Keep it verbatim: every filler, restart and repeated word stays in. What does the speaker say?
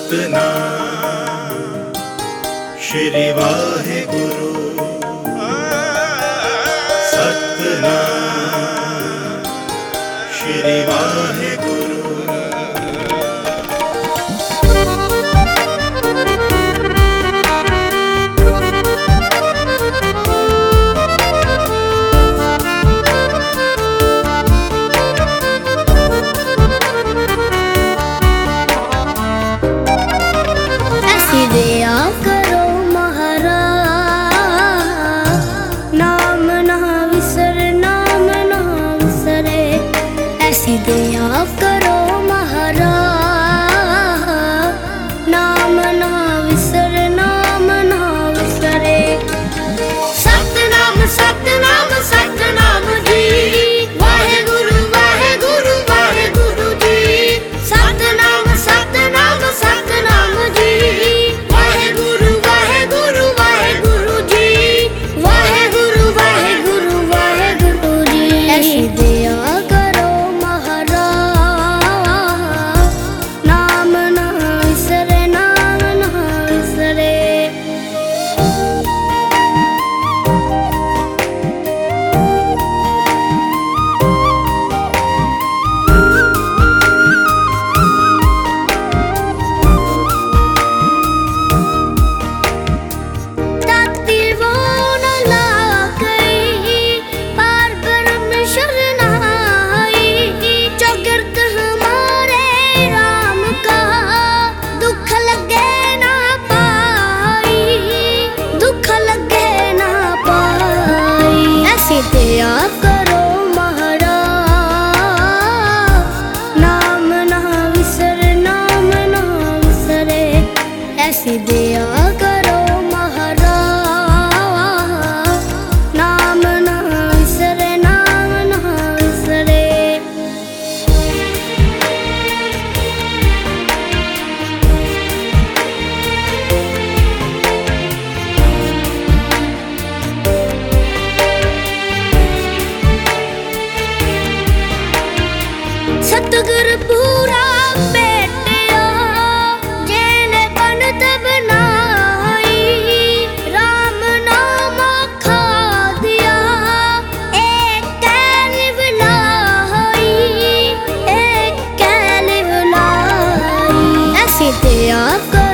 सतनाम श्री वाहेगुरु। सतनाम श्री वाहेगुरु। दया करो महाराज, नाम ना विसर, नाम ना विसरे। ऐसी दया करो महाराज, नाम ना विसर, नाम ना विसरे। सतनाम सतनाम सतनाम जी, वाहेगुरु वाहेगुरु वाहेगुरु जी। सतनाम सतनाम सतनाम जी, दया करो महाराज, नाम ना विसर, नाम ना विसरे। ऐसी दया करो महाराज, नाम ना विसर, नाम ना विसरे। सतगुर पूरा भेटिया, जेने बनत बनाई। राम नाम खा दिया, एक कैलिव लाई, एक कैलिव लाई। ऐसी दया